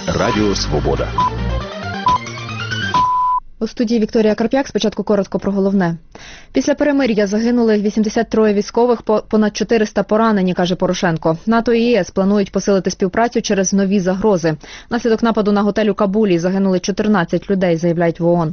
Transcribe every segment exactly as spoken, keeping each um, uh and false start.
Радіо Свобода. У студії Вікторія Карп'як. Спочатку коротко про головне. Після перемир'я загинули вісімдесят троє військових, понад чотириста поранені, каже Порошенко. НАТО і ЄС планують посилити співпрацю через нові загрози. Внаслідок нападу на готель у Кабулі загинули чотирнадцять людей, заявляють в ООН.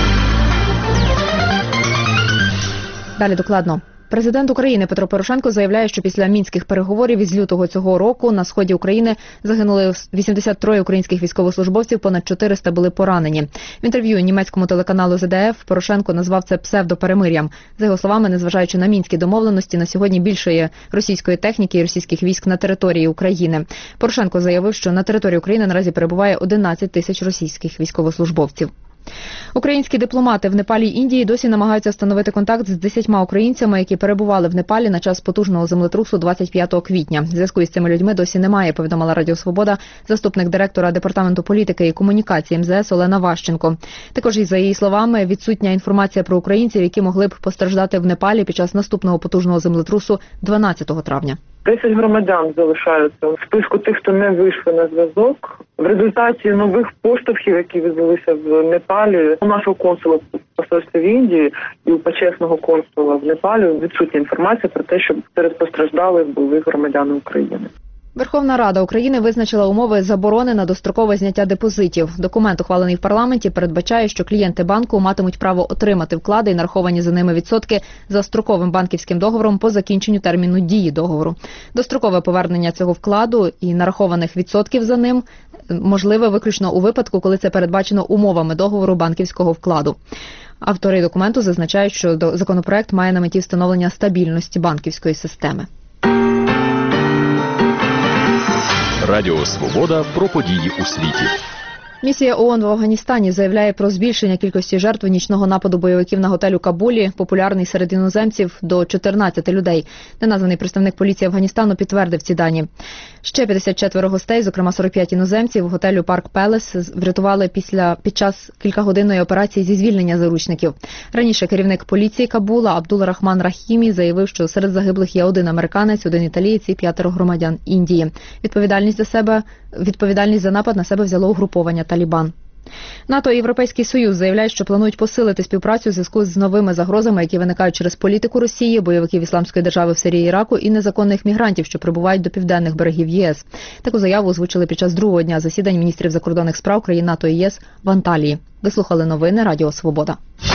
Далі докладно. Президент України Петро Порошенко заявляє, що після мінських переговорів із лютого цього року на сході України загинули вісімдесят троє українських військовослужбовців, понад чотириста були поранені. В інтерв'ю німецькому телеканалу Зе Де Еф Порошенко назвав це псевдоперемир'ям. За його словами, незважаючи на мінські домовленості, на сьогодні більше є російської техніки і російських військ на території України. Порошенко заявив, що на території України наразі перебуває одинадцять тисяч російських військовослужбовців. Українські дипломати в Непалі і Індії досі намагаються встановити контакт з десятьма українцями, які перебували в Непалі на час потужного землетрусу двадцять п'ятого квітня. Зв'язку із цими людьми досі немає, повідомила Радіо Свобода заступник директора Департаменту політики і комунікації Ем Зе Ес Олена Ващенко. Також, із за її словами, відсутня інформація про українців, які могли б постраждати в Непалі під час наступного потужного землетрусу дванадцятого травня. Десять громадян залишаються в списку тих, хто не вийшли на зв'язок. В результаті нових поштовхів, які відбулися в Непалі, у нашого консула в посольстві в Індії і у почесного консула в Непалі відсутня інформація про те, що серед постраждалих були громадяни України. Верховна Рада України визначила умови заборони на дострокове зняття депозитів. Документ, ухвалений в парламенті, передбачає, що клієнти банку матимуть право отримати вклади і нараховані за ними відсотки за строковим банківським договором по закінченню терміну дії договору. Дострокове повернення цього вкладу і нарахованих відсотків за ним можливе виключно у випадку, коли це передбачено умовами договору банківського вкладу. Автори документу зазначають, що законопроект має на меті встановлення стабільності банківської системи. Радіо Свобода про події у світі. Місія ООН в Афганістані заявляє про збільшення кількості жертв нічного нападу бойовиків на готель у Кабулі, популярний серед іноземців, до чотирнадцяти людей. Неназваний представник поліції Афганістану підтвердив ці дані. Ще п'ятдесят четверо гостей, зокрема сорок п'ять іноземців, готелю Парк Пелес врятували після під час кількагодинної операції зі звільнення заручників. Раніше керівник поліції Кабула Абдул Рахман Рахімі заявив, що серед загиблих є один американець, один італієць і п'ятеро громадян Індії. Відповідальність за себе, відповідальність за напад на себе взяло угруповання Талібан. НАТО і Європейський Союз заявляють, що планують посилити співпрацю у зв'язку з новими загрозами, які виникають через політику Росії, бойовиків Ісламської держави в Сирії і Іраку і незаконних мігрантів, що прибувають до південних берегів ЄС. Таку заяву озвучили під час другого дня засідань міністрів закордонних справ країн НАТО і ЄС в Анталії. Ви слухали новини Радіо Свобода.